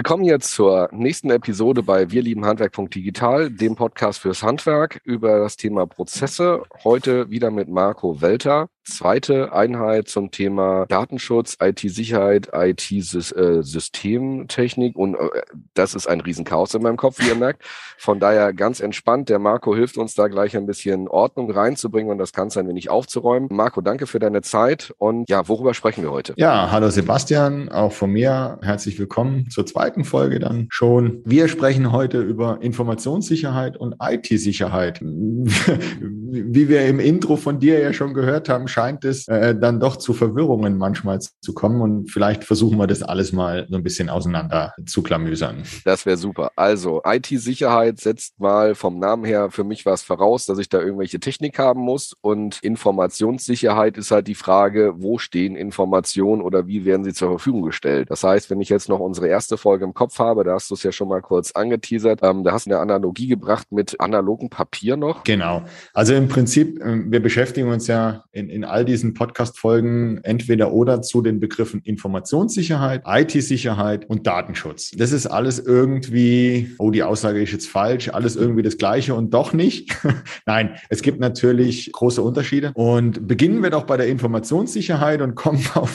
Willkommen jetzt zur nächsten Episode bei Wir lieben Handwerk.digital, dem Podcast fürs Handwerk über das Thema Prozesse. Heute wieder mit Marco Welter. Zweite Einheit zum Thema Datenschutz, IT-Sicherheit, IT-Systemtechnik und das ist ein Riesenchaos in meinem Kopf, wie ihr merkt. Von daher ganz entspannt. Der Marco hilft uns da gleich ein bisschen Ordnung reinzubringen und das Ganze ein wenig aufzuräumen. Marco, danke für deine Zeit und ja, worüber sprechen wir heute? Ja, hallo Sebastian, auch von mir herzlich willkommen zur zweiten Folge dann schon. Wir sprechen heute über Informationssicherheit und IT-Sicherheit. Wie wir im Intro von dir ja schon gehört haben, scheint es dann doch zu Verwirrungen manchmal zu kommen und vielleicht versuchen wir das alles mal so ein bisschen auseinander zu klamüsern. Das wäre super. Also IT-Sicherheit setzt mal vom Namen her für mich was voraus, dass ich da irgendwelche Technik haben muss und Informationssicherheit ist halt die Frage, wo stehen Informationen oder wie werden sie zur Verfügung gestellt? Das heißt, wenn ich jetzt noch unsere erste Folge im Kopf habe, da hast du es ja schon mal kurz angeteasert, da hast du eine Analogie gebracht mit analogem Papier noch. Genau. Also im Prinzip, wir beschäftigen uns ja in all diesen Podcast-Folgen entweder oder zu den Begriffen Informationssicherheit, IT-Sicherheit und Datenschutz. Das ist alles irgendwie, die Aussage ist jetzt falsch, alles irgendwie das Gleiche und doch nicht. Nein, es gibt natürlich große Unterschiede. Und beginnen wir doch bei der Informationssicherheit und kommen auf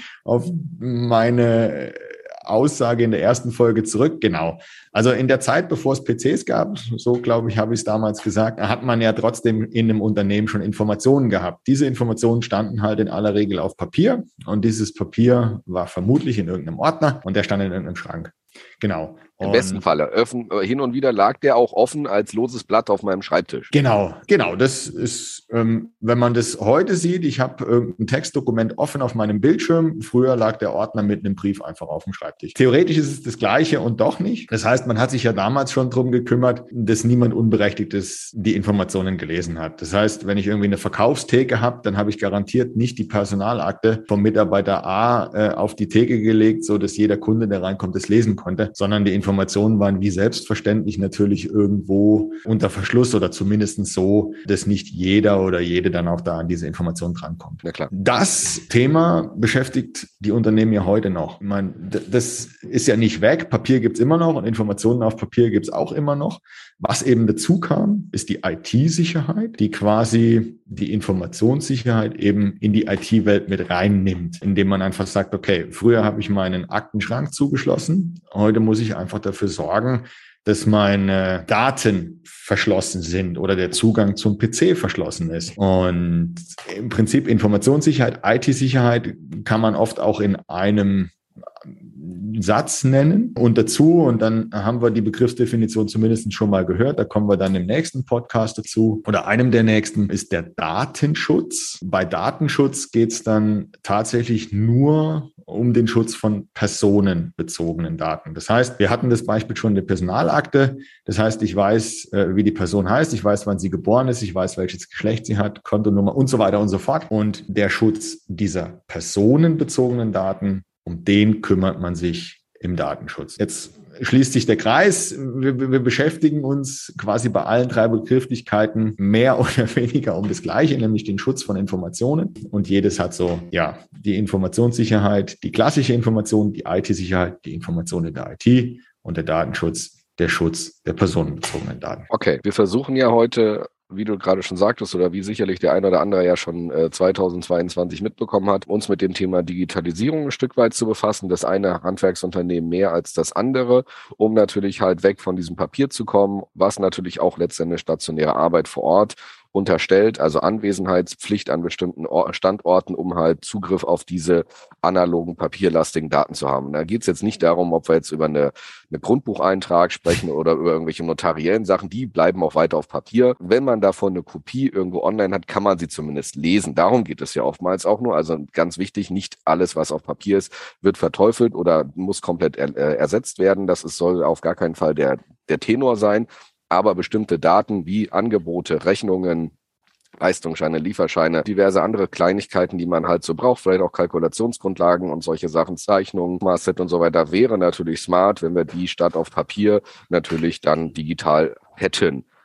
meine Aussage in der ersten Folge zurück. Genau. Also in der Zeit, bevor es PCs gab, so glaube ich, habe ich es damals gesagt, hat man ja trotzdem in einem Unternehmen schon Informationen gehabt. Diese Informationen standen halt in aller Regel auf Papier und dieses Papier war vermutlich in irgendeinem Ordner und der stand in irgendeinem Schrank. Genau. Im besten Falle. Hin und wieder lag der auch offen als loses Blatt auf meinem Schreibtisch. Genau. Das ist, wenn man das heute sieht, ich habe irgendein Textdokument offen auf meinem Bildschirm. Früher lag der Ordner mit einem Brief einfach auf dem Schreibtisch. Theoretisch ist es das Gleiche und doch nicht. Das heißt, man hat sich ja damals schon drum gekümmert, dass niemand Unberechtigtes die Informationen gelesen hat. Das heißt, wenn ich irgendwie eine Verkaufstheke habe, dann habe ich garantiert nicht die Personalakte vom Mitarbeiter A auf die Theke gelegt, so dass jeder Kunde, der reinkommt, das lesen konnte, sondern die Informationen waren wie selbstverständlich natürlich irgendwo unter Verschluss oder zumindest so, dass nicht jeder oder jede dann auch da an diese Informationen drankommt. Na klar. Das Thema beschäftigt die Unternehmen ja heute noch. Ich meine, das ist ja nicht weg. Papier gibt's immer noch und Informationen auf Papier gibt's auch immer noch. Was eben dazu kam, ist die IT-Sicherheit, die quasi die Informationssicherheit eben in die IT-Welt mit reinnimmt, indem man einfach sagt, okay, früher habe ich meinen Aktenschrank zugeschlossen, heute muss ich einfach dafür sorgen, dass meine Daten verschlossen sind oder der Zugang zum PC verschlossen ist. Und im Prinzip Informationssicherheit, IT-Sicherheit kann man oft auch in einem Satz nennen und dazu, und dann haben wir die Begriffsdefinition zumindest schon mal gehört, da kommen wir dann im nächsten Podcast dazu oder einem der nächsten, ist der Datenschutz. Bei Datenschutz geht es dann tatsächlich nur um den Schutz von personenbezogenen Daten. Das heißt, wir hatten das Beispiel schon in der Personalakte. Das heißt, ich weiß, wie die Person heißt, ich weiß, wann sie geboren ist, ich weiß, welches Geschlecht sie hat, Kontonummer und so weiter und so fort. Und der Schutz dieser personenbezogenen Daten, um den kümmert man sich im Datenschutz. Jetzt schließt sich der Kreis. Wir beschäftigen uns quasi bei allen drei Begrifflichkeiten mehr oder weniger um das Gleiche, nämlich den Schutz von Informationen. Und jedes hat so, ja, die Informationssicherheit, die klassische Information, die IT-Sicherheit, die Information in der IT und der Datenschutz, der Schutz der personenbezogenen Daten. Okay, wir versuchen ja heute, wie du gerade schon sagtest oder wie sicherlich der ein oder andere ja schon 2022 mitbekommen hat, uns mit dem Thema Digitalisierung ein Stück weit zu befassen. Das eine Handwerksunternehmen mehr als das andere, um natürlich halt weg von diesem Papier zu kommen, was natürlich auch letztendlich stationäre Arbeit vor Ort unterstellt, also Anwesenheitspflicht an bestimmten Standorten, um halt Zugriff auf diese analogen, papierlastigen Daten zu haben. Und da geht es jetzt nicht darum, ob wir jetzt über eine Grundbucheintrag sprechen oder über irgendwelche notariellen Sachen, die bleiben auch weiter auf Papier. Wenn man davon eine Kopie irgendwo online hat, kann man sie zumindest lesen. Darum geht es ja oftmals auch nur. Also ganz wichtig, nicht alles, was auf Papier ist, wird verteufelt oder muss komplett ersetzt werden. Soll auf gar keinen Fall der Tenor sein. Aber bestimmte Daten wie Angebote, Rechnungen, Leistungsscheine, Lieferscheine, diverse andere Kleinigkeiten, die man halt so braucht, vielleicht auch Kalkulationsgrundlagen und solche Sachen, Zeichnungen, Maßset und so weiter, wäre natürlich smart, wenn wir die statt auf Papier natürlich dann digital hätten.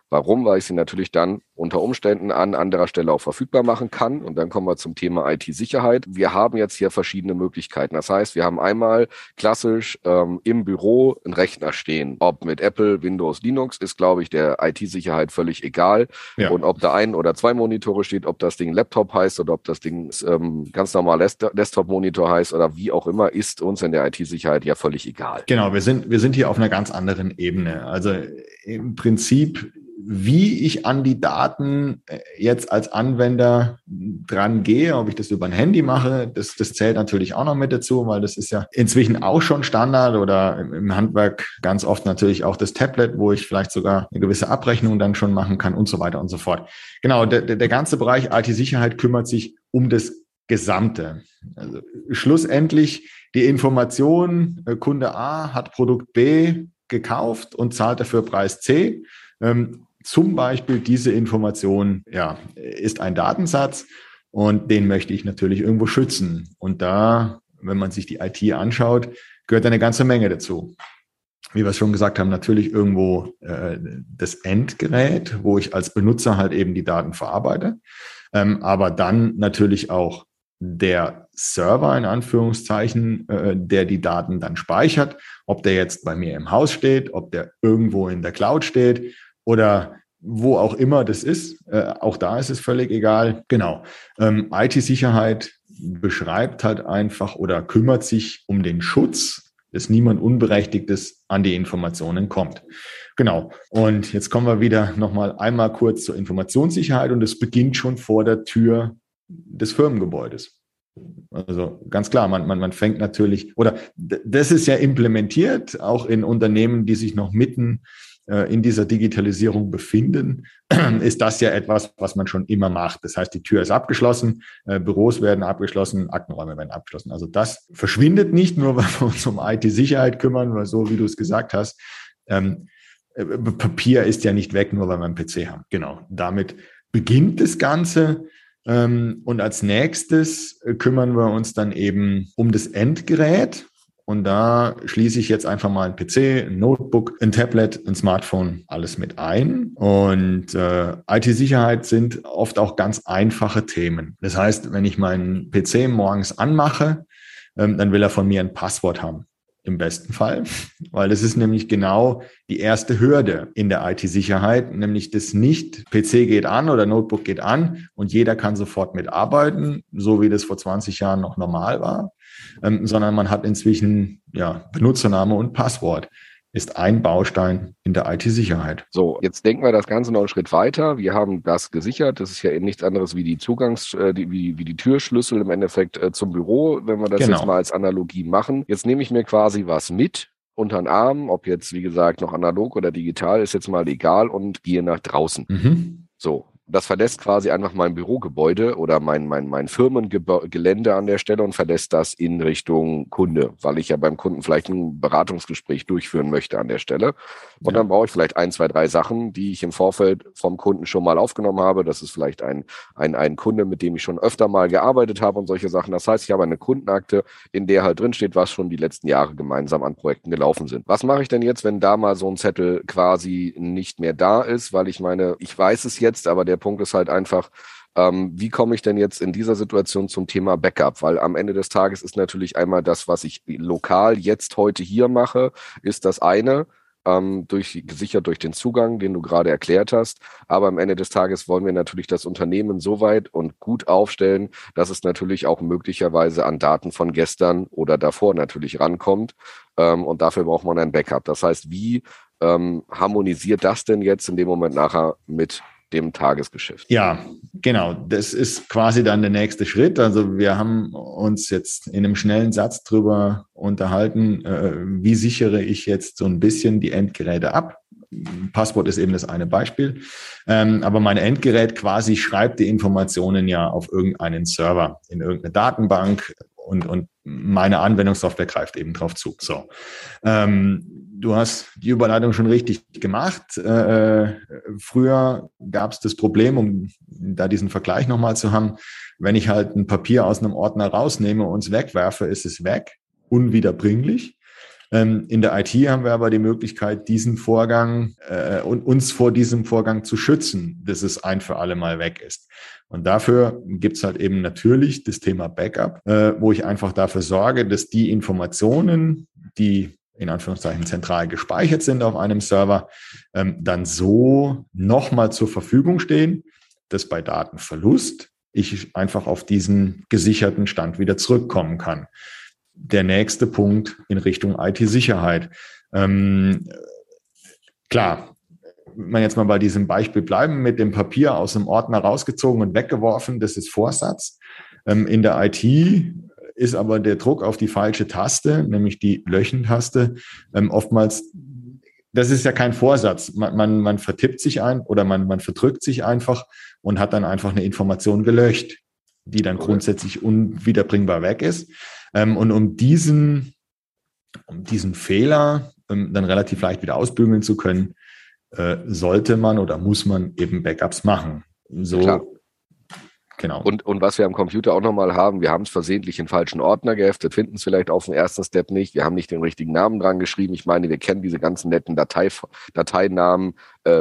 Warum? Weil ich sie natürlich dann unter Umständen an anderer Stelle auch verfügbar machen kann. Und dann kommen wir zum Thema IT-Sicherheit. Wir haben jetzt hier verschiedene Möglichkeiten. Das heißt, wir haben einmal klassisch im Büro einen Rechner stehen. Ob mit Apple, Windows, Linux, ist, glaube ich, der IT-Sicherheit völlig egal. Ja. Und ob da ein oder zwei Monitore steht, ob das Ding Laptop heißt oder ob das Ding ganz normal Desktop-Monitor heißt oder wie auch immer, ist uns in der IT-Sicherheit ja völlig egal. Genau, wir sind hier auf einer ganz anderen Ebene. Also im Prinzip, wie ich an die Daten jetzt als Anwender dran gehe, ob ich das über ein Handy mache, das zählt natürlich auch noch mit dazu, weil das ist ja inzwischen auch schon Standard oder im Handwerk ganz oft natürlich auch das Tablet, wo ich vielleicht sogar eine gewisse Abrechnung dann schon machen kann und so weiter und so fort. Genau, der ganze Bereich IT-Sicherheit kümmert sich um das Gesamte. Also schlussendlich die Information, Kunde A hat Produkt B gekauft und zahlt dafür Preis C. Zum Beispiel diese Information, ja, ist ein Datensatz und den möchte ich natürlich irgendwo schützen. Und da, wenn man sich die IT anschaut, gehört eine ganze Menge dazu. Wie wir es schon gesagt haben, natürlich irgendwo das Endgerät, wo ich als Benutzer halt eben die Daten verarbeite, aber dann natürlich auch der Server in Anführungszeichen, der die Daten dann speichert, ob der jetzt bei mir im Haus steht, ob der irgendwo in der Cloud steht oder wo auch immer das ist. Auch da ist es völlig egal. Genau. IT-Sicherheit beschreibt halt einfach oder kümmert sich um den Schutz, dass niemand Unberechtigtes an die Informationen kommt. Genau. Und jetzt kommen wir wieder nochmal einmal kurz zur Informationssicherheit und es beginnt schon vor der Tür des Firmengebäudes. Also ganz klar, man fängt natürlich, oder das ist ja implementiert, auch in Unternehmen, die sich noch mitten in dieser Digitalisierung befinden, ist das ja etwas, was man schon immer macht. Das heißt, die Tür ist abgeschlossen, Büros werden abgeschlossen, Aktenräume werden abgeschlossen. Also das verschwindet nicht, nur weil wir uns um IT-Sicherheit kümmern, weil so, wie du es gesagt hast, Papier ist ja nicht weg, nur weil wir einen PC haben. Genau, damit beginnt das Ganze. Und als nächstes kümmern wir uns dann eben um das Endgerät. Und da schließe ich jetzt einfach mal ein PC, ein Notebook, ein Tablet, ein Smartphone, alles mit ein. Und IT-Sicherheit sind oft auch ganz einfache Themen. Das heißt, wenn ich meinen PC morgens anmache, dann will er von mir ein Passwort haben. Im besten Fall, weil das ist nämlich genau die erste Hürde in der IT-Sicherheit, nämlich das nicht, PC geht an oder Notebook geht an und jeder kann sofort mitarbeiten, so wie das vor 20 Jahren noch normal war, sondern man hat inzwischen Benutzername und Passwort. Ist ein Baustein in der IT-Sicherheit. So, jetzt denken wir das Ganze noch einen Schritt weiter. Wir haben das gesichert. Das ist ja nichts anderes wie die wie die Türschlüssel im Endeffekt zum Büro, wenn wir das jetzt mal als Analogie machen. Jetzt nehme ich mir quasi was mit unter den Arm, ob jetzt, wie gesagt, noch analog oder digital, ist jetzt mal egal und gehe nach draußen. So. Das verlässt quasi einfach mein Bürogebäude oder mein Firmengelände an der Stelle und verlässt das in Richtung Kunde, weil ich ja beim Kunden vielleicht ein Beratungsgespräch durchführen möchte an der Stelle. Und dann brauche ich vielleicht 1, 2, 3 Sachen, die ich im Vorfeld vom Kunden schon mal aufgenommen habe. Das ist vielleicht ein Kunde, mit dem ich schon öfter mal gearbeitet habe und solche Sachen. Das heißt, ich habe eine Kundenakte, in der halt drin steht, was schon die letzten Jahre gemeinsam an Projekten gelaufen sind. Was mache ich denn jetzt, wenn da mal so ein Zettel quasi nicht mehr da ist? Weil ich weiß es jetzt, aber der Punkt ist halt einfach, wie komme ich denn jetzt in dieser Situation zum Thema Backup? Weil am Ende des Tages ist natürlich einmal das, was ich lokal jetzt heute hier mache, ist das eine, gesichert durch den Zugang, den du gerade erklärt hast. Aber am Ende des Tages wollen wir natürlich das Unternehmen so weit und gut aufstellen, dass es natürlich auch möglicherweise an Daten von gestern oder davor natürlich rankommt. Und dafür braucht man ein Backup. Das heißt, wie harmonisiert das denn jetzt in dem Moment nachher mit dem Tagesgeschäft? Ja, genau. Das ist quasi dann der nächste Schritt. Also wir haben uns jetzt in einem schnellen Satz drüber unterhalten, wie sichere ich jetzt so ein bisschen die Endgeräte ab. Passwort ist eben das eine Beispiel. Aber mein Endgerät quasi schreibt die Informationen ja auf irgendeinen Server, in irgendeine Datenbank und meine Anwendungssoftware greift eben drauf zu. So. Du hast die Überleitung schon richtig gemacht. Früher gab es das Problem, um da diesen Vergleich nochmal zu haben, wenn ich halt ein Papier aus einem Ordner rausnehme und es wegwerfe, ist es weg, unwiederbringlich. In der IT haben wir aber die Möglichkeit, diesen Vorgang und uns vor diesem Vorgang zu schützen, dass es ein für alle Mal weg ist. Und dafür gibt's halt eben natürlich das Thema Backup, wo ich einfach dafür sorge, dass die Informationen, die in Anführungszeichen zentral gespeichert sind auf einem Server, dann so nochmal zur Verfügung stehen, dass bei Datenverlust ich einfach auf diesen gesicherten Stand wieder zurückkommen kann. Der nächste Punkt in Richtung IT-Sicherheit. Klar, wenn wir jetzt mal bei diesem Beispiel bleiben, mit dem Papier aus dem Ordner rausgezogen und weggeworfen, das ist Vorsatz. In der IT ist aber der Druck auf die falsche Taste, nämlich die Löschen-Taste, oftmals, das ist ja kein Vorsatz. Man vertippt sich oder man verdrückt sich einfach und hat dann einfach eine Information gelöscht, die dann grundsätzlich unwiederbringbar weg ist. Und um diesen Fehler dann relativ leicht wieder ausbügeln zu können, sollte man oder muss man eben Backups machen. So, klar. Genau. Und was wir am Computer auch nochmal haben, wir haben es versehentlich in falschen Ordner geheftet, finden es vielleicht auf den ersten Step nicht, wir haben nicht den richtigen Namen dran geschrieben. Ich meine, wir kennen diese ganzen netten Dateinamen,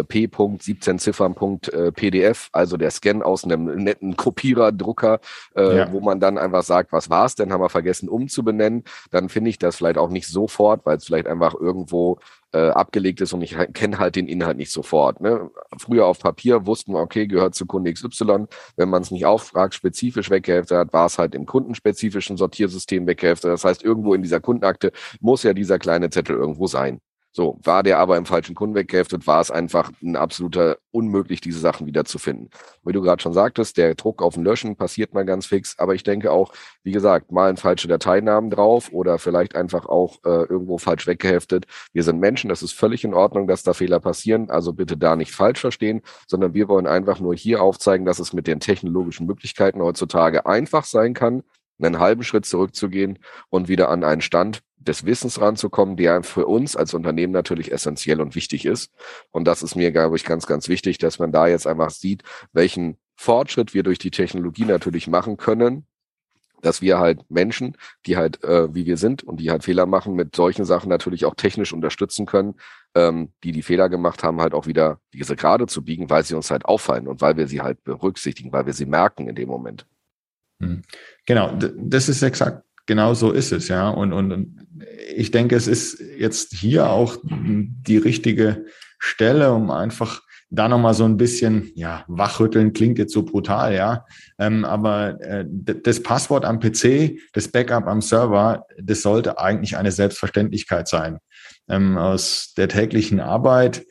p.17ziffern.pdf, also der Scan aus einem netten Kopierer-Drucker, wo man dann einfach sagt, was war's denn, haben wir vergessen umzubenennen, dann finde ich das vielleicht auch nicht sofort, weil es vielleicht einfach irgendwo abgelegt ist und ich kenne halt den Inhalt nicht sofort. Ne? Früher auf Papier wussten wir, okay, gehört zu Kunde XY. Wenn man es nicht auftragsspezifisch weggeheftet hat, war es halt im kundenspezifischen Sortiersystem weggeheftet. Das heißt, irgendwo in dieser Kundenakte muss ja dieser kleine Zettel irgendwo sein. So, war der aber im falschen Kunden weggeheftet, war es einfach ein absoluter unmöglich, diese Sachen wieder zu finden. Wie du gerade schon sagtest, der Druck auf den Löschen passiert mal ganz fix, aber ich denke auch, wie gesagt, mal ein falscher Dateinamen drauf oder vielleicht einfach auch irgendwo falsch weggeheftet. Wir sind Menschen, das ist völlig in Ordnung, dass da Fehler passieren, also bitte da nicht falsch verstehen, sondern wir wollen einfach nur hier aufzeigen, dass es mit den technologischen Möglichkeiten heutzutage einfach sein kann, einen halben Schritt zurückzugehen und wieder an einen Stand des Wissens ranzukommen, der für uns als Unternehmen natürlich essentiell und wichtig ist. Und das ist mir, glaube ich, ganz, ganz wichtig, dass man da jetzt einfach sieht, welchen Fortschritt wir durch die Technologie natürlich machen können, dass wir halt Menschen, die halt wie wir sind und die halt Fehler machen, mit solchen Sachen natürlich auch technisch unterstützen können, die Fehler gemacht haben, halt auch wieder diese gerade zu biegen, weil sie uns halt auffallen und weil wir sie halt berücksichtigen, weil wir sie merken in dem Moment. Genau, das ist exakt, genau so ist es, ja. Und ich denke, es ist jetzt hier auch die richtige Stelle, um einfach da nochmal so ein bisschen, ja, wachrütteln klingt jetzt so brutal, ja. Aber das Passwort am PC, das Backup am Server, das sollte eigentlich eine Selbstverständlichkeit sein. Aus der täglichen Arbeit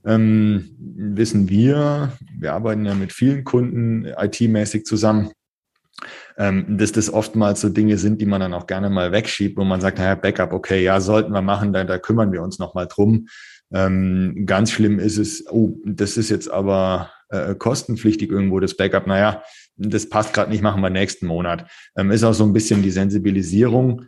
wissen wir arbeiten ja mit vielen Kunden IT-mäßig zusammen, dass das oftmals so Dinge sind, die man dann auch gerne mal wegschiebt, wo man sagt, naja, Backup, okay, ja, sollten wir machen, da kümmern wir uns nochmal drum. Ganz schlimm ist es, oh, das ist jetzt aber kostenpflichtig irgendwo, das Backup, naja, das passt gerade nicht, machen wir nächsten Monat. Ist auch so ein bisschen die Sensibilisierung.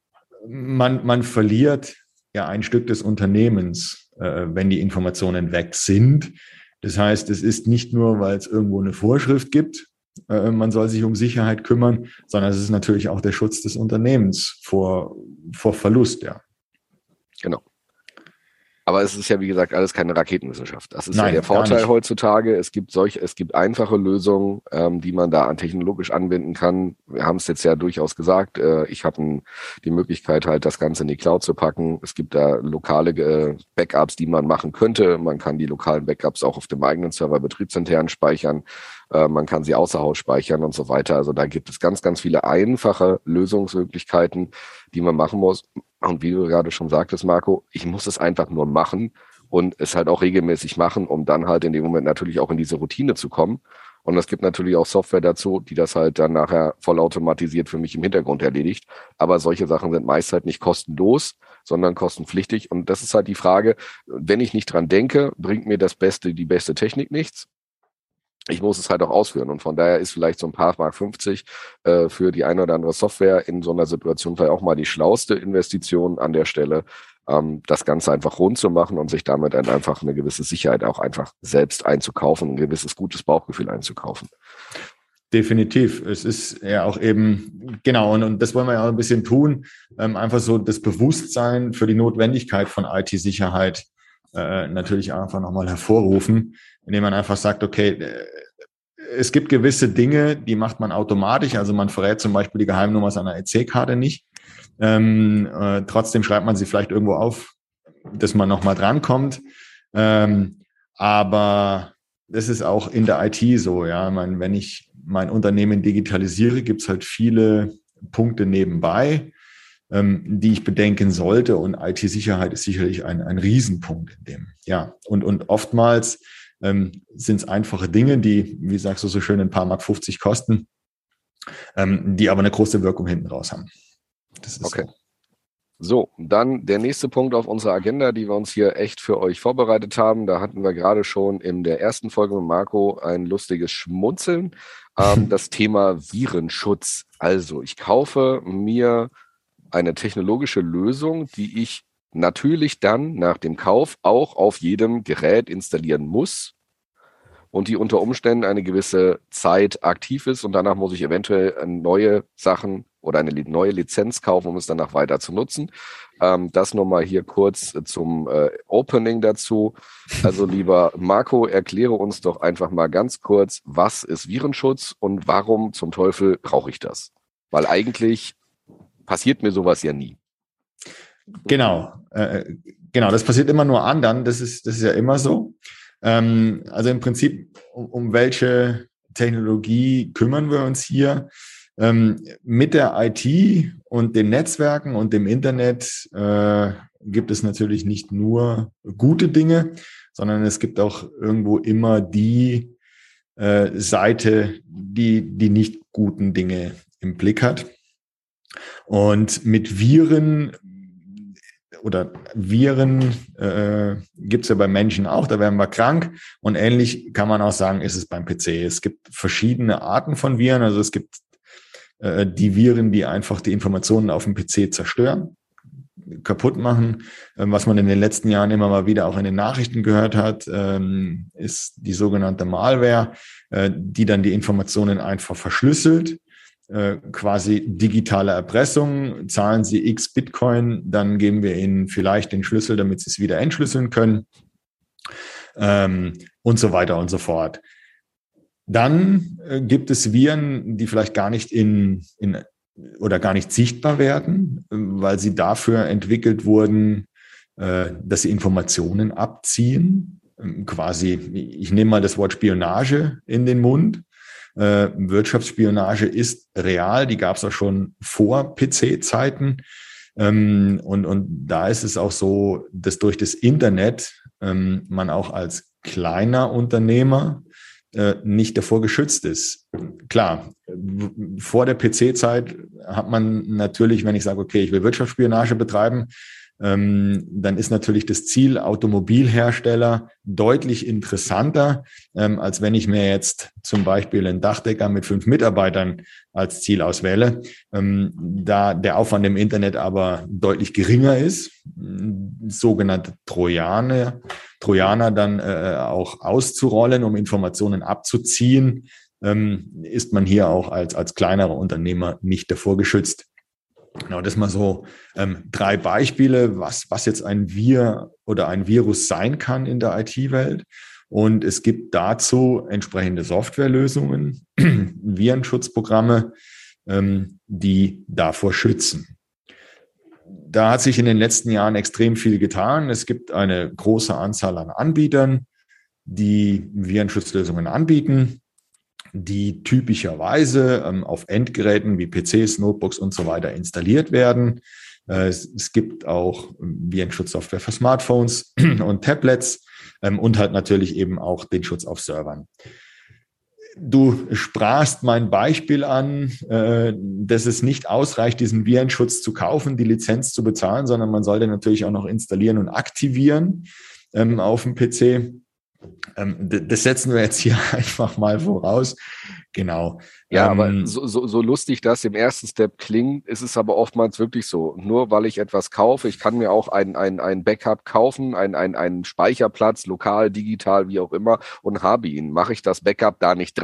Man verliert ja ein Stück des Unternehmens, wenn die Informationen weg sind. Das heißt, es ist nicht nur, weil es irgendwo eine Vorschrift gibt, man soll sich um Sicherheit kümmern, sondern es ist natürlich auch der Schutz des Unternehmens vor Verlust, ja. Genau. Aber es ist ja, wie gesagt, alles keine Raketenwissenschaft. Das ist Nein, ja der Vorteil heutzutage. Es gibt einfache Lösungen, die man da technologisch anwenden kann. Wir haben es jetzt ja durchaus gesagt. Ich habe die Möglichkeit, halt das Ganze in die Cloud zu packen. Es gibt da lokale Backups, die man machen könnte. Man kann die lokalen Backups auch auf dem eigenen Server betriebsintern speichern. Man kann sie außer Haus speichern und so weiter. Also da gibt es ganz, ganz viele einfache Lösungsmöglichkeiten, die man machen muss. Und wie du gerade schon sagtest, Marco, ich muss es einfach nur machen und es halt auch regelmäßig machen, um dann halt in dem Moment natürlich auch in diese Routine zu kommen. Und es gibt natürlich auch Software dazu, die das halt dann nachher vollautomatisiert für mich im Hintergrund erledigt. Aber solche Sachen sind meist halt nicht kostenlos, sondern kostenpflichtig. Und das ist halt die Frage, wenn ich nicht dran denke, bringt mir die beste Technik nichts. Ich muss es halt auch ausführen und von daher ist vielleicht so ein paar Mark 50 für die eine oder andere Software in so einer Situation vielleicht auch mal die schlauste Investition an der Stelle, das Ganze einfach rund zu machen und sich damit dann einfach eine gewisse Sicherheit auch einfach selbst einzukaufen, ein gewisses gutes Bauchgefühl einzukaufen. Definitiv. Es ist ja auch eben, genau, und das wollen wir ja auch ein bisschen tun, einfach so das Bewusstsein für die Notwendigkeit von IT-Sicherheit natürlich einfach nochmal hervorrufen, indem man einfach sagt, okay, es gibt gewisse Dinge, die macht man automatisch, also man verrät zum Beispiel die Geheimnummer seiner EC-Karte nicht. Trotzdem schreibt man sie vielleicht irgendwo auf, dass man nochmal drankommt. Aber das ist auch in der IT so, ja. Ich meine, wenn ich mein Unternehmen digitalisiere, gibt es halt viele Punkte nebenbei, die ich bedenken sollte. Und IT-Sicherheit ist sicherlich ein Riesenpunkt in dem. Ja, und oftmals sind es einfache Dinge, die, wie sagst du so schön, ein paar Mark 50 kosten, die aber eine große Wirkung hinten raus haben. Das ist okay. So. So, dann der nächste Punkt auf unserer Agenda, die wir uns hier echt für euch vorbereitet haben. Da hatten wir gerade schon in der ersten Folge mit Marco ein lustiges Schmunzeln. Das Thema Virenschutz. Also, ich kaufe mir eine technologische Lösung, die ich natürlich dann nach dem Kauf auch auf jedem Gerät installieren muss und die unter Umständen eine gewisse Zeit aktiv ist und danach muss ich eventuell neue Sachen oder eine neue Lizenz kaufen, um es danach weiter zu nutzen. Das nochmal hier kurz zum Opening dazu. Also lieber Marco, erkläre uns doch einfach mal ganz kurz, was ist Virenschutz und warum zum Teufel brauche ich das? Weil eigentlich passiert mir sowas ja nie. Genau, das passiert immer nur anderen, das ist ja immer so. Also im Prinzip, um welche Technologie kümmern wir uns hier? Mit der IT und den Netzwerken und dem Internet gibt es natürlich nicht nur gute Dinge, sondern es gibt auch irgendwo immer die Seite, die nicht guten Dinge im Blick hat. Und mit Viren gibt es ja bei Menschen auch, da werden wir krank. Und ähnlich kann man auch sagen, ist es beim PC. Es gibt verschiedene Arten von Viren. Also es gibt die Viren, die einfach die Informationen auf dem PC zerstören, kaputt machen. Was man in den letzten Jahren immer mal wieder auch in den Nachrichten gehört hat, ist die sogenannte Malware, die dann die Informationen einfach verschlüsselt. Quasi digitale Erpressung, zahlen Sie X Bitcoin, dann geben wir Ihnen vielleicht den Schlüssel, damit Sie es wieder entschlüsseln können, und so weiter und so fort. Dann gibt es Viren, die vielleicht gar nicht oder gar nicht sichtbar werden, weil sie dafür entwickelt wurden, dass sie Informationen abziehen. Quasi, ich nehme mal das Wort Spionage in den Mund. Wirtschaftsspionage ist real, die gab es auch schon vor PC-Zeiten. Und da ist es auch so, dass durch das Internet man auch als kleiner Unternehmer nicht davor geschützt ist. Klar, vor der PC-Zeit hat man natürlich, wenn ich sage, okay, ich will Wirtschaftsspionage betreiben, dann ist natürlich das Ziel Automobilhersteller deutlich interessanter, als wenn ich mir jetzt zum Beispiel einen Dachdecker mit 5 Mitarbeitern als Ziel auswähle. Da der Aufwand im Internet aber deutlich geringer ist, sogenannte Trojaner dann auch auszurollen, um Informationen abzuziehen, ist man hier auch als kleinerer Unternehmer nicht davor geschützt. Genau, das mal so 3 Beispiele, was jetzt ein Vir oder ein Virus sein kann in der IT-Welt. Und es gibt dazu entsprechende Softwarelösungen, Virenschutzprogramme, die davor schützen. Da hat sich in den letzten Jahren extrem viel getan. Es gibt eine große Anzahl an Anbietern, die Virenschutzlösungen anbieten, die typischerweise auf Endgeräten wie PCs, Notebooks und so weiter installiert werden. Es gibt auch Virenschutzsoftware für Smartphones und Tablets und halt natürlich eben auch den Schutz auf Servern. Du sprachst mein Beispiel an, dass es nicht ausreicht, diesen Virenschutz zu kaufen, die Lizenz zu bezahlen, sondern man sollte natürlich auch noch installieren und aktivieren auf dem PC. Das setzen wir jetzt hier einfach mal voraus. Genau. Ja, aber so lustig das im ersten Step klingt, ist es aber oftmals wirklich so. Nur weil ich etwas kaufe, ich kann mir auch ein Backup kaufen, einen Speicherplatz, lokal, digital, wie auch immer, und habe ihn. Mache ich das Backup da nicht drauf,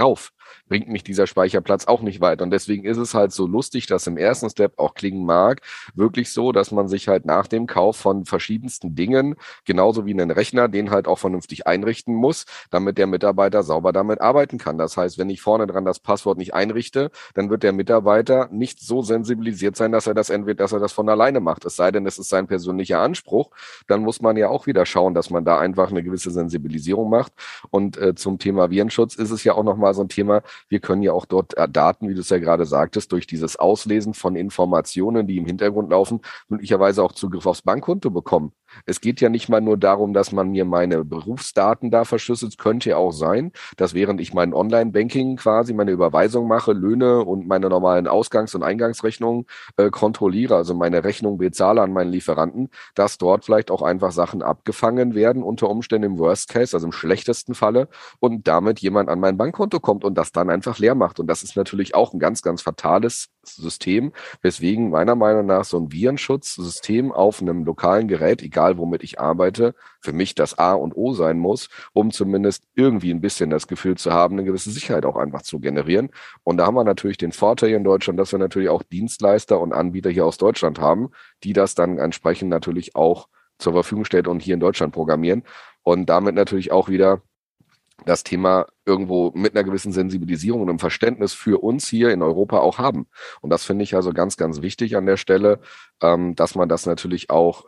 bringt mich dieser Speicherplatz auch nicht weiter. Und deswegen ist es halt so lustig, dass im ersten Step auch klingen mag, wirklich so, dass man sich halt nach dem Kauf von verschiedensten Dingen, genauso wie einen Rechner, den halt auch vernünftig einrichten muss, damit der Mitarbeiter sauber damit arbeiten kann. Das heißt, wenn ich vorne dran das Passwort nicht einrichte, dann wird der Mitarbeiter nicht so sensibilisiert sein, dass er das von alleine macht. Es sei denn, es ist sein persönlicher Anspruch. Dann muss man ja auch wieder schauen, dass man da einfach eine gewisse Sensibilisierung macht. Und zum Thema Virenschutz ist es ja auch nochmal so ein Thema. Wir können ja auch dort Daten, wie du es ja gerade sagtest, durch dieses Auslesen von Informationen, die im Hintergrund laufen, möglicherweise auch Zugriff aufs Bankkonto bekommen. Es geht ja nicht mal nur darum, dass man mir meine Berufsdaten da verschlüsselt. Es könnte ja auch sein, dass während ich mein Online-Banking quasi meine Überweisung mache, Löhne und meine normalen Ausgangs- und Eingangsrechnungen kontrolliere, also meine Rechnung bezahle an meinen Lieferanten, dass dort vielleicht auch einfach Sachen abgefangen werden, unter Umständen im Worst Case, also im schlechtesten Falle, und damit jemand an mein Bankkonto kommt und das dann einfach leer macht. Und das ist natürlich auch ein ganz, ganz fatales System, weswegen meiner Meinung nach so ein Virenschutzsystem auf einem lokalen Gerät, egal womit ich arbeite, für mich das A und O sein muss, um zumindest irgendwie ein bisschen das Gefühl zu haben, eine gewisse Sicherheit auch einfach zu generieren. Und da haben wir natürlich den Vorteil hier in Deutschland, dass wir natürlich auch Dienstleister und Anbieter hier aus Deutschland haben, die das dann entsprechend natürlich auch zur Verfügung stellen und hier in Deutschland programmieren und damit natürlich auch wieder das Thema irgendwo mit einer gewissen Sensibilisierung und einem Verständnis für uns hier in Europa auch haben. Und das finde ich also ganz, ganz wichtig an der Stelle, dass man das natürlich auch,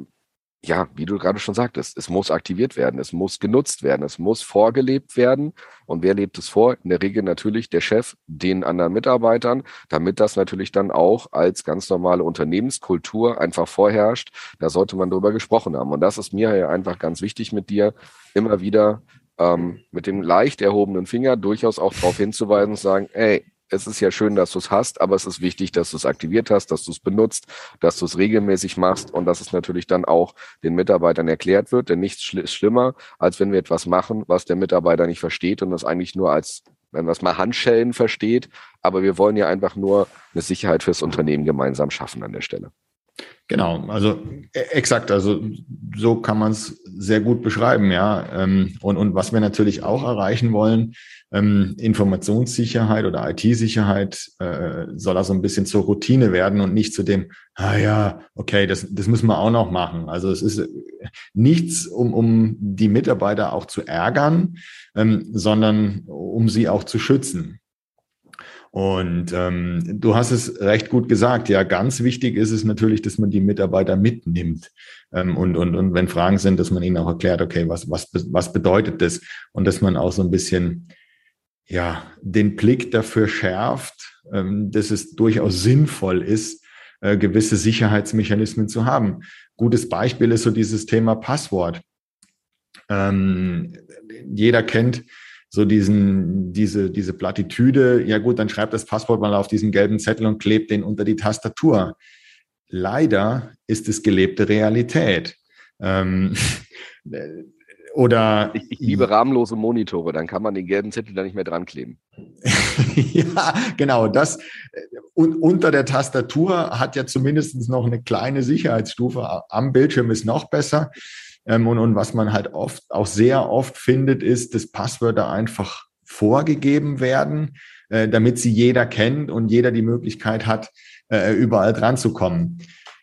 ja, wie du gerade schon sagtest, es muss aktiviert werden, es muss genutzt werden, es muss vorgelebt werden. Und wer lebt es vor? In der Regel natürlich der Chef den anderen Mitarbeitern, damit das natürlich dann auch als ganz normale Unternehmenskultur einfach vorherrscht. Da sollte man drüber gesprochen haben. Und das ist mir ja einfach ganz wichtig mit dir, immer wieder mit dem leicht erhobenen Finger durchaus auch darauf hinzuweisen und sagen, ey, es ist ja schön, dass du es hast, aber es ist wichtig, dass du es aktiviert hast, dass du es benutzt, dass du es regelmäßig machst und dass es natürlich dann auch den Mitarbeitern erklärt wird, denn nichts schlimmer, als wenn wir etwas machen, was der Mitarbeiter nicht versteht und das eigentlich nur als, wenn man es mal Handschellen versteht, aber wir wollen ja einfach nur eine Sicherheit fürs Unternehmen gemeinsam schaffen an der Stelle. Genau, also exakt, also so kann man es sehr gut beschreiben, ja. Und was wir natürlich auch erreichen wollen, Informationssicherheit oder IT-Sicherheit soll also ein bisschen zur Routine werden und nicht zu dem, ja, okay, das müssen wir auch noch machen. Also es ist nichts, um die Mitarbeiter auch zu ärgern, sondern um sie auch zu schützen. Und du hast es recht gut gesagt. Ja, ganz wichtig ist es natürlich, dass man die Mitarbeiter mitnimmt. Und wenn Fragen sind, dass man ihnen auch erklärt, okay, was bedeutet das? Und dass man auch so ein bisschen, ja, den Blick dafür schärft, dass es durchaus sinnvoll ist, gewisse Sicherheitsmechanismen zu haben. Gutes Beispiel ist so dieses Thema Passwort. Jeder kennt so diese Plattitüde, ja gut, dann schreibt das Passwort mal auf diesen gelben Zettel und klebt den unter die Tastatur. Leider ist es gelebte Realität. Oder ich liebe rahmenlose Monitore, dann kann man den gelben Zettel da nicht mehr dran kleben. Ja, genau, das und unter der Tastatur hat ja zumindest noch eine kleine Sicherheitsstufe. Am Bildschirm ist noch besser. Und was man halt auch sehr oft findet, ist, dass Passwörter einfach vorgegeben werden, damit sie jeder kennt und jeder die Möglichkeit hat, überall dran zu kommen.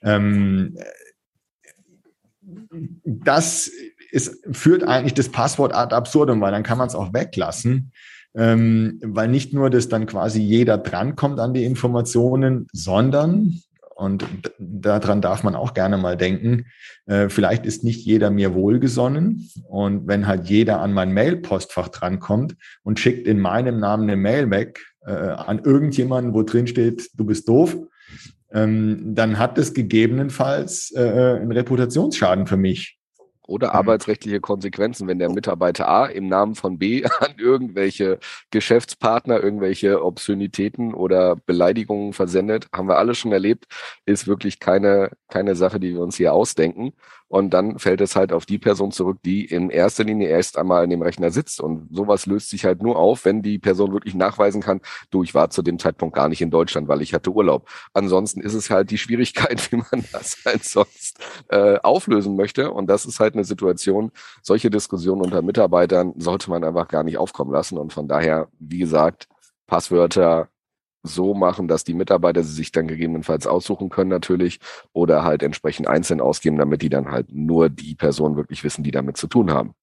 Das führt eigentlich das Passwort ad absurdum, weil dann kann man es auch weglassen. Weil nicht nur, dass dann quasi jeder drankommt an die Informationen, sondern, und daran darf man auch gerne mal denken, vielleicht ist nicht jeder mir wohlgesonnen und wenn halt jeder an mein Mail-Postfach drankommt und schickt in meinem Namen eine Mail weg an irgendjemanden, wo drin steht, du bist doof, dann hat das gegebenenfalls einen Reputationsschaden für mich. Oder arbeitsrechtliche Konsequenzen, wenn der Mitarbeiter A im Namen von B an irgendwelche Geschäftspartner irgendwelche Obszönitäten oder Beleidigungen versendet, haben wir alle schon erlebt, ist wirklich keine Sache, die wir uns hier ausdenken. Und dann fällt es halt auf die Person zurück, die in erster Linie erst einmal an dem Rechner sitzt. Und sowas löst sich halt nur auf, wenn die Person wirklich nachweisen kann, du, ich war zu dem Zeitpunkt gar nicht in Deutschland, weil ich hatte Urlaub. Ansonsten ist es halt die Schwierigkeit, wie man das halt sonst auflösen möchte. Und das ist halt eine Situation, solche Diskussionen unter Mitarbeitern sollte man einfach gar nicht aufkommen lassen. Und von daher, wie gesagt, Passwörter so machen, dass die Mitarbeiter sie sich dann gegebenenfalls aussuchen können natürlich oder halt entsprechend einzeln ausgeben, damit die dann halt nur die Personen wirklich wissen, die damit zu tun haben.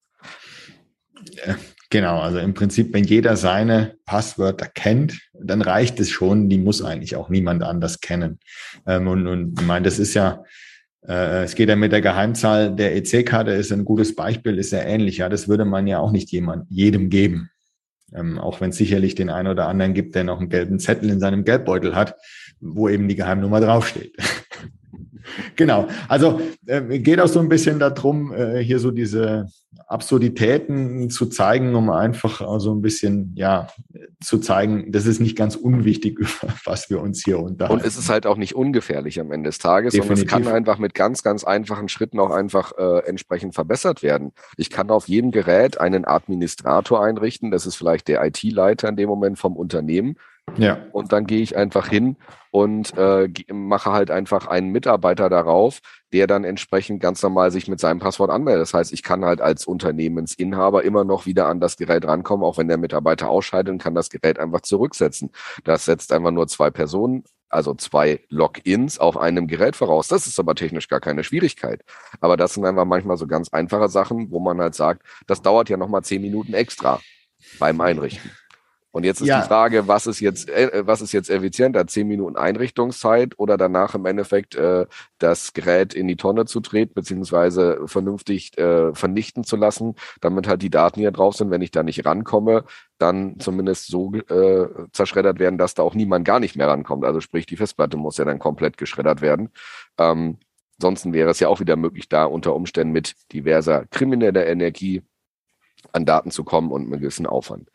Genau, also im Prinzip, wenn jeder seine Passwörter kennt, dann reicht es schon, die muss eigentlich auch niemand anders kennen. Und ich meine, das ist ja, es geht ja mit der Geheimzahl der EC-Karte, ist ein gutes Beispiel, ist ja ähnlich. Ja, das würde man ja auch nicht jedem geben. Auch wenn es sicherlich den einen oder anderen gibt, der noch einen gelben Zettel in seinem Geldbeutel hat, wo eben die Geheimnummer draufsteht. Genau, also geht auch so ein bisschen darum, hier so diese Absurditäten zu zeigen, um einfach so ein bisschen, ja, zu zeigen, das ist nicht ganz unwichtig, über was wir uns hier unterhalten. Und es ist halt auch nicht ungefährlich am Ende des Tages. Definitiv. Und es kann einfach mit ganz, ganz einfachen Schritten auch einfach entsprechend verbessert werden. Ich kann auf jedem Gerät einen Administrator einrichten. Das ist vielleicht der IT-Leiter in dem Moment vom Unternehmen. Ja. Und dann gehe ich einfach hin und mache halt einfach einen Mitarbeiter darauf, der dann entsprechend ganz normal sich mit seinem Passwort anmeldet. Das heißt, ich kann halt als Unternehmensinhaber immer noch wieder an das Gerät rankommen, auch wenn der Mitarbeiter ausscheidet und kann das Gerät einfach zurücksetzen. Das setzt einfach nur 2 Personen, also 2 Logins auf einem Gerät voraus. Das ist aber technisch gar keine Schwierigkeit. Aber das sind einfach manchmal so ganz einfache Sachen, wo man halt sagt, das dauert ja nochmal 10 Minuten extra beim Einrichten. Und jetzt ist die Frage, was ist jetzt effizienter? 10 Minuten Einrichtungszeit oder danach im Endeffekt das Gerät in die Tonne zu treten, beziehungsweise vernünftig vernichten zu lassen, damit halt die Daten hier drauf sind, wenn ich da nicht rankomme, dann zumindest so zerschreddert werden, dass da auch niemand gar nicht mehr rankommt. Also sprich, die Festplatte muss ja dann komplett geschreddert werden. Ansonsten wäre es ja auch wieder möglich, da unter Umständen mit diverser krimineller Energie an Daten zu kommen und mit gewissen Aufwand.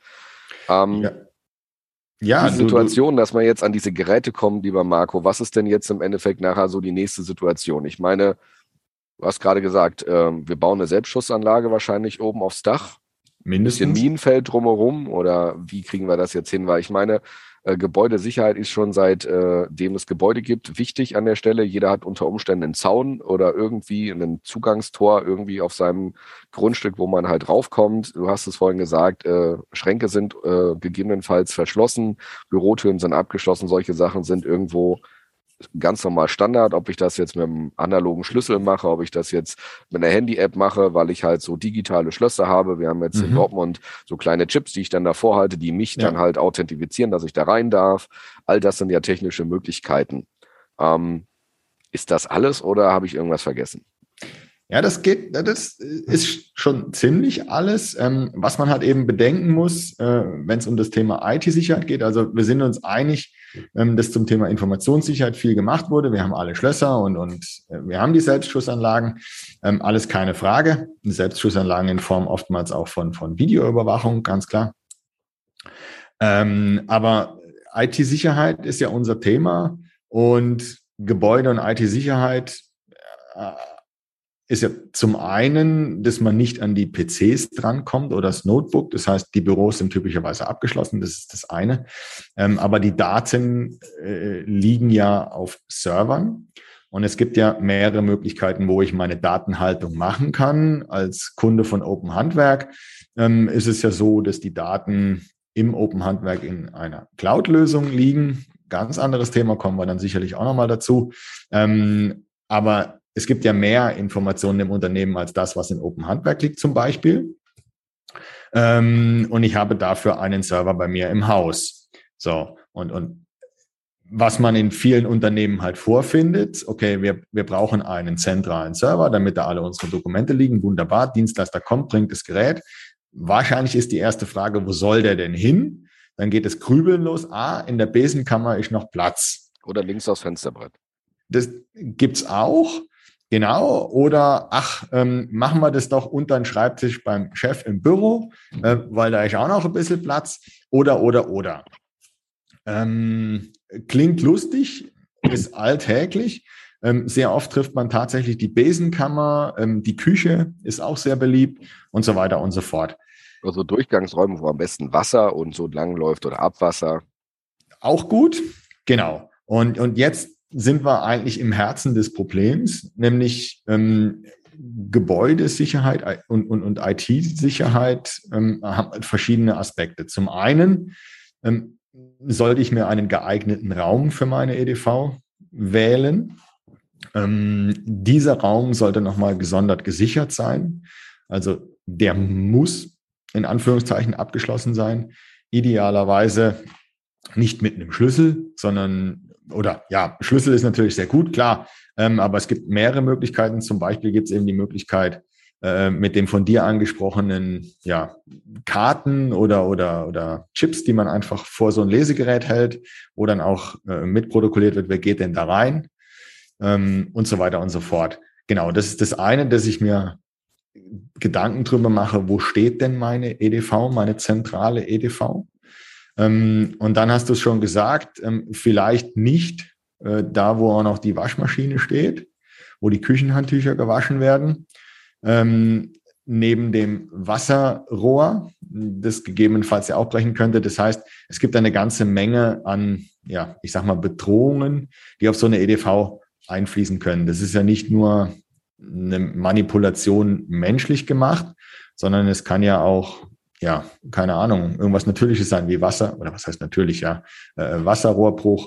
Die Situation, dass man jetzt an diese Geräte kommt, lieber Marco, was ist denn jetzt im Endeffekt nachher so die nächste Situation? Ich meine, du hast gerade gesagt, wir bauen eine Selbstschussanlage wahrscheinlich oben aufs Dach. Mindestens. Ein bisschen Minenfeld drumherum oder wie kriegen wir das jetzt hin? Weil ich meine, Gebäudesicherheit ist schon seitdem es Gebäude gibt wichtig an der Stelle. Jeder hat unter Umständen einen Zaun oder irgendwie ein Zugangstor irgendwie auf seinem Grundstück, wo man halt raufkommt. Du hast es vorhin gesagt, Schränke sind gegebenenfalls verschlossen, Bürotüren sind abgeschlossen, solche Sachen sind irgendwo ganz normal Standard, ob ich das jetzt mit einem analogen Schlüssel mache, ob ich das jetzt mit einer Handy-App mache, weil ich halt so digitale Schlösser habe. Wir haben jetzt in Dortmund so kleine Chips, die ich dann davor halte, die mich dann halt authentifizieren, dass ich da rein darf. All das sind ja technische Möglichkeiten. Ist das alles oder habe ich irgendwas vergessen? Ja, das ist schon ziemlich alles. Was man halt eben bedenken muss, wenn es um das Thema IT-Sicherheit geht. Also wir sind uns einig, dass zum Thema Informationssicherheit viel gemacht wurde. Wir haben alle Schlösser und wir haben die Selbstschussanlagen. Alles keine Frage. Selbstschussanlagen in Form oftmals auch von Videoüberwachung, ganz klar. Aber IT-Sicherheit ist ja unser Thema und Gebäude und IT-Sicherheit ist ja zum einen, dass man nicht an die PCs drankommt oder das Notebook. Das heißt, die Büros sind typischerweise abgeschlossen. Das ist das eine. Aber die Daten liegen ja auf Servern. Und es gibt ja mehrere Möglichkeiten, wo ich meine Datenhaltung machen kann. Als Kunde von Open Handwerk ist es ja so, dass die Daten im Open Handwerk in einer Cloud-Lösung liegen. Ganz anderes Thema, kommen wir dann sicherlich auch nochmal dazu. Aber es gibt ja mehr Informationen im Unternehmen als das, was in Open Handwerk liegt zum Beispiel. Und ich habe dafür einen Server bei mir im Haus. So, und was man in vielen Unternehmen halt vorfindet, okay, wir brauchen einen zentralen Server, damit da alle unsere Dokumente liegen. Wunderbar, Dienstleister kommt, bringt das Gerät. Wahrscheinlich ist die erste Frage, wo soll der denn hin? Dann geht das Grübeln los. In der Besenkammer ist noch Platz. Oder links aufs Fensterbrett. Das gibt's auch. Genau, oder machen wir das doch unter den Schreibtisch beim Chef im Büro, weil da ist auch noch ein bisschen Platz. Oder. Klingt lustig, ist alltäglich, Sehr oft trifft man tatsächlich die Besenkammer, die Küche ist auch sehr beliebt und so weiter und so fort. Also Durchgangsräume, wo am besten Wasser und so lang läuft oder Abwasser. Auch gut, genau. Und jetzt sind wir eigentlich im Herzen des Problems, nämlich Gebäudesicherheit und IT-Sicherheit haben verschiedene Aspekte. Zum einen sollte ich mir einen geeigneten Raum für meine EDV wählen. Dieser Raum sollte nochmal gesondert gesichert sein. Also der muss in Anführungszeichen abgeschlossen sein. Idealerweise nicht mit einem Schlüssel, sondern, oder ja, Schlüssel ist natürlich sehr gut, klar, aber es gibt mehrere Möglichkeiten. Zum Beispiel gibt es eben die Möglichkeit, mit dem von dir angesprochenen Karten oder Chips, die man einfach vor so ein Lesegerät hält, wo dann auch mitprotokolliert wird, wer geht denn da rein und so weiter und so fort. Genau, das ist das eine, dass ich mir Gedanken drüber mache, wo steht denn meine EDV, meine zentrale EDV? Und dann hast du es schon gesagt, vielleicht nicht da, wo auch noch die Waschmaschine steht, wo die Küchenhandtücher gewaschen werden, neben dem Wasserrohr, das gegebenenfalls ja auch brechen könnte. Das heißt, es gibt eine ganze Menge an, ich sag mal, Bedrohungen, die auf so eine EDV einfließen können. Das ist ja nicht nur eine Manipulation menschlich gemacht, sondern es kann ja auch, keine Ahnung, irgendwas Natürliches sein wie Wasser, oder was heißt natürlich, Wasserrohrbruch,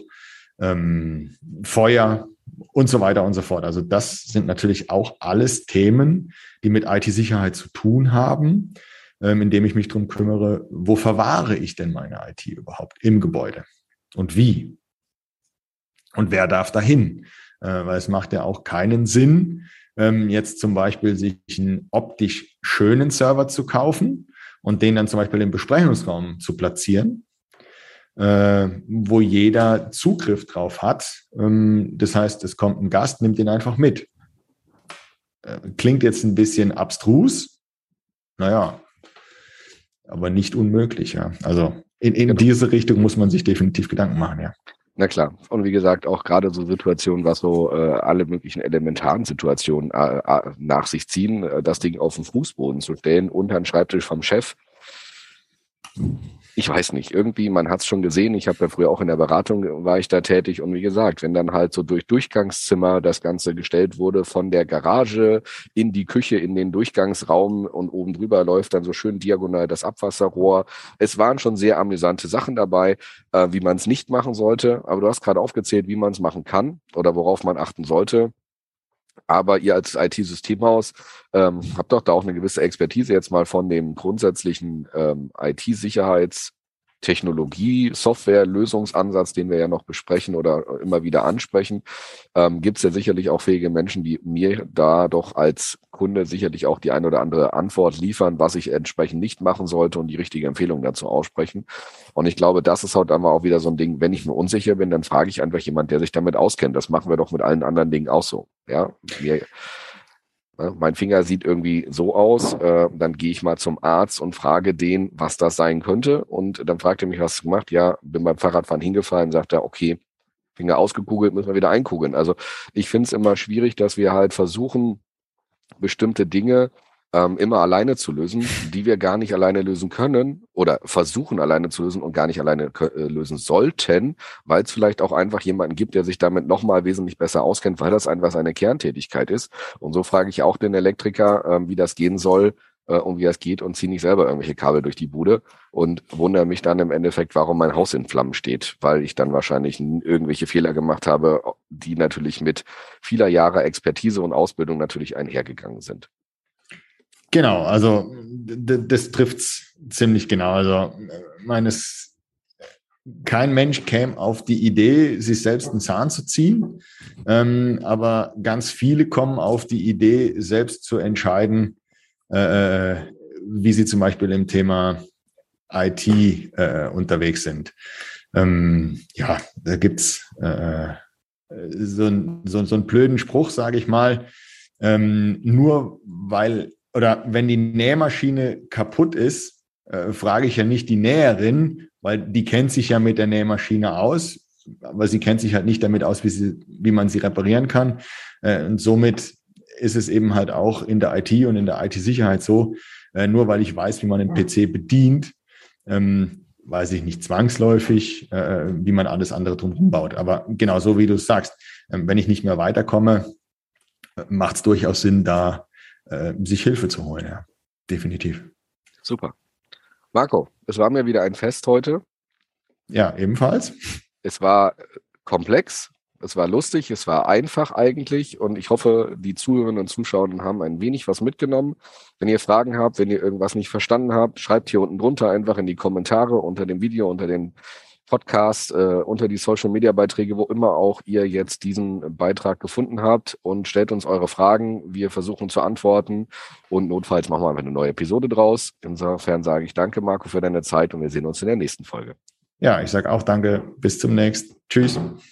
Feuer und so weiter und so fort. Also das sind natürlich auch alles Themen, die mit IT-Sicherheit zu tun haben, indem ich mich darum kümmere, wo verwahre ich denn meine IT überhaupt im Gebäude und wie und wer darf dahin? Weil es macht ja auch keinen Sinn, jetzt zum Beispiel sich einen optisch schönen Server zu kaufen und den dann zum Beispiel im Besprechungsraum zu platzieren, wo jeder Zugriff drauf hat. Das heißt, es kommt ein Gast, nimmt ihn einfach mit. Klingt jetzt ein bisschen abstrus, aber nicht unmöglich. Ja. Also in diese Richtung muss man sich definitiv Gedanken machen, ja. Na klar. Und wie gesagt, auch gerade so Situationen, was so alle möglichen elementaren Situationen nach sich ziehen, das Ding auf den Fußboden zu stellen, unter den Schreibtisch vom Chef. Ich weiß nicht, irgendwie, man hat es schon gesehen, ich habe ja früher auch in der Beratung, war ich da tätig und wie gesagt, wenn dann halt so durch Durchgangszimmer das Ganze gestellt wurde, von der Garage in die Küche, in den Durchgangsraum und oben drüber läuft dann so schön diagonal das Abwasserrohr. Es waren schon sehr amüsante Sachen dabei, wie man es nicht machen sollte, aber du hast gerade aufgezählt, wie man es machen kann oder worauf man achten sollte. Aber ihr als IT-Systemhaus habt doch da auch eine gewisse Expertise jetzt mal von dem grundsätzlichen IT-Sicherheitstechnologie, Software, Lösungsansatz, den wir ja noch besprechen oder immer wieder ansprechen. Gibt es ja sicherlich auch fähige Menschen, die mir da doch als Kunde sicherlich auch die eine oder andere Antwort liefern, was ich entsprechend nicht machen sollte und die richtige Empfehlung dazu aussprechen. Und ich glaube, das ist halt einmal auch wieder so ein Ding, wenn ich mir unsicher bin, dann frage ich einfach jemand, der sich damit auskennt. Das machen wir doch mit allen anderen Dingen auch so. Ja, mein Finger sieht irgendwie so aus, dann gehe ich mal zum Arzt und frage den, was das sein könnte. Und dann fragt er mich, was hast du gemacht? Ja, bin beim Fahrradfahren hingefallen, sagt er, okay, Finger ausgekugelt, müssen wir wieder einkugeln. Also ich finde es immer schwierig, dass wir halt versuchen, bestimmte Dinge immer alleine zu lösen, die wir gar nicht alleine lösen können oder versuchen alleine zu lösen und gar nicht alleine lösen sollten, weil es vielleicht auch einfach jemanden gibt, der sich damit nochmal wesentlich besser auskennt, weil das einfach seine Kerntätigkeit ist. Und so frage ich auch den Elektriker, wie das gehen soll und wie das geht und ziehe nicht selber irgendwelche Kabel durch die Bude und wundere mich dann im Endeffekt, warum mein Haus in Flammen steht, weil ich dann wahrscheinlich irgendwelche Fehler gemacht habe, die natürlich mit vieler Jahre Expertise und Ausbildung natürlich einhergegangen sind. Genau, also das trifft's ziemlich genau. Also kein Mensch käme auf die Idee, sich selbst einen Zahn zu ziehen, aber ganz viele kommen auf die Idee, selbst zu entscheiden, wie sie zum Beispiel im Thema IT unterwegs sind. Da gibt's so einen blöden Spruch, sage ich mal, nur weil oder wenn die Nähmaschine kaputt ist, frage ich ja nicht die Näherin, weil die kennt sich ja mit der Nähmaschine aus, aber sie kennt sich halt nicht damit aus, wie man sie reparieren kann. Und somit ist es eben halt auch in der IT und in der IT-Sicherheit so, nur weil ich weiß, wie man einen PC bedient, weiß ich nicht zwangsläufig, wie man alles andere drumherum baut. Aber genau so, wie du es sagst, wenn ich nicht mehr weiterkomme, macht es durchaus Sinn, da sich Hilfe zu holen. Ja, definitiv. Super. Marco, es war mir wieder ein Fest heute. Ja, ebenfalls. Es war komplex, es war lustig, es war einfach eigentlich und ich hoffe, die Zuhörerinnen und Zuschauer haben ein wenig was mitgenommen. Wenn ihr Fragen habt, wenn ihr irgendwas nicht verstanden habt, schreibt hier unten drunter einfach in die Kommentare unter dem Video, unter den Podcast, unter die Social-Media-Beiträge, wo immer auch ihr jetzt diesen Beitrag gefunden habt und stellt uns eure Fragen. Wir versuchen zu antworten und notfalls machen wir einfach eine neue Episode draus. Insofern sage ich danke, Marco, für deine Zeit und wir sehen uns in der nächsten Folge. Ja, ich sage auch danke. Bis zum nächsten. Tschüss.